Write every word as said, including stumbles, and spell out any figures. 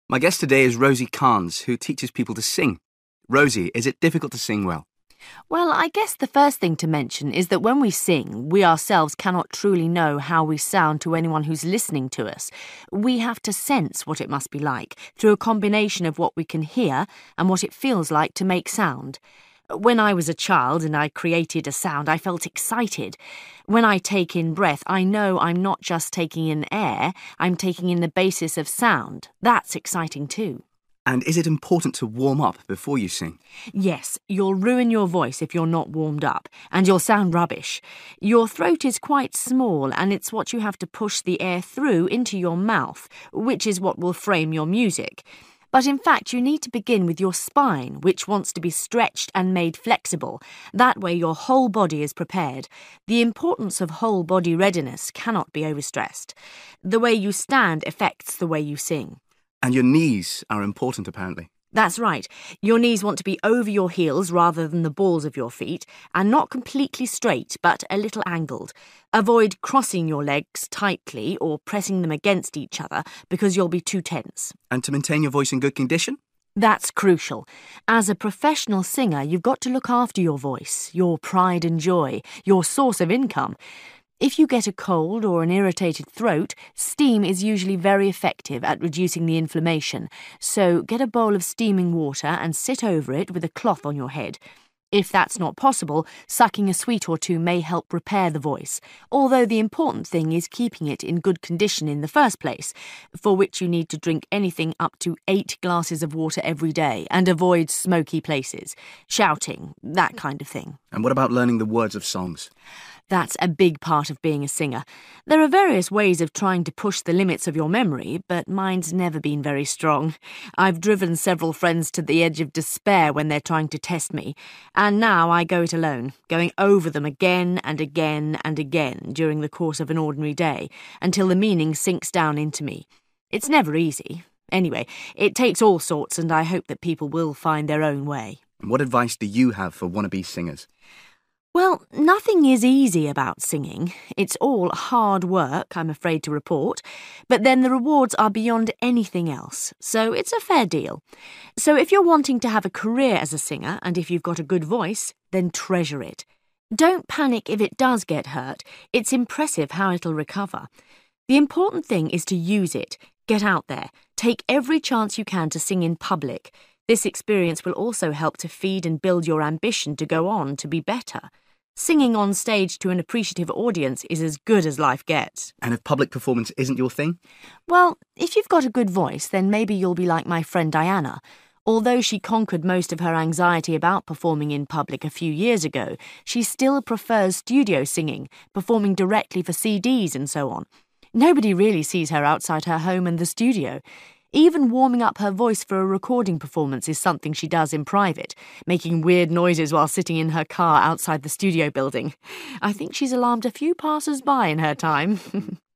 My guest today is Rosie Carnes, who teaches people to sing. Rosie, is it difficult to sing well? Well, I guess the first thing to mention is that when we sing, we ourselves cannot truly know how we sound to anyone who's listening to us. We have to sense what it must be like through a combination of what we can hear and what it feels like to make sound. When I was a child and I created a sound, I felt excited. When I take in breath, I know I'm not just taking in air, I'm taking in the basis of sound. That's exciting too. And is it important to warm up before you sing? Yes, you'll ruin your voice if you're not warmed up, and you'll sound rubbish. Your throat is quite small, and it's what you have to push the air through into your mouth, which is what will frame your music. But in fact, you need to begin with your spine, which wants to be stretched and made flexible. That way your whole body is prepared. The importance of whole body readiness cannot be overstressed. The way you stand affects the way you sing. And your knees are important, apparently. That's right. Your knees want to be over your heels rather than the balls of your feet, and not completely straight, but a little angled. Avoid crossing your legs tightly or pressing them against each other because you'll be too tense. And to maintain your voice in good condition? That's crucial. As a professional singer, you've got to look after your voice, your pride and joy, your source of income. If you get a cold or an irritated throat, steam is usually very effective at reducing the inflammation, so get a bowl of steaming water and sit over it with a cloth on your head. If that's not possible, sucking a sweet or two may help repair the voice, although the important thing is keeping it in good condition in the first place, for which you need to drink anything up to eight glasses of water every day and avoid smoky places, shouting, that kind of thing. And what about learning the words of songs? That's a big part of being a singer. There are various ways of trying to push the limits of your memory, but mine's never been very strong. I've driven several friends to the edge of despair when they're trying to test me, and now I go it alone, going over them again and again and again during the course of an ordinary day, until the meaning sinks down into me. It's never easy. Anyway, it takes all sorts, and I hope that people will find their own way. And what advice do you have for wannabe singers? Well, nothing is easy about singing. It's all hard work, I'm afraid to report, but then the rewards are beyond anything else, so it's a fair deal. So if you're wanting to have a career as a singer, and if you've got a good voice, then treasure it. Don't panic if it does get hurt. It's impressive how it'll recover. The important thing is to use it. Get out there. Take every chance you can to sing in public. This experience will also help to feed and build your ambition to go on to be better. Singing on stage to an appreciative audience is as good as life gets. And if public performance isn't your thing? Well, if you've got a good voice, then maybe you'll be like my friend Diana. Although she conquered most of her anxiety about performing in public a few years ago, she still prefers studio singing, performing directly for C Ds and so on. Nobody really sees her outside her home and the studio. Even warming up her voice for a recording performance is something she does in private, making weird noises while sitting in her car outside the studio building. I think she's alarmed a few passers-by in her time.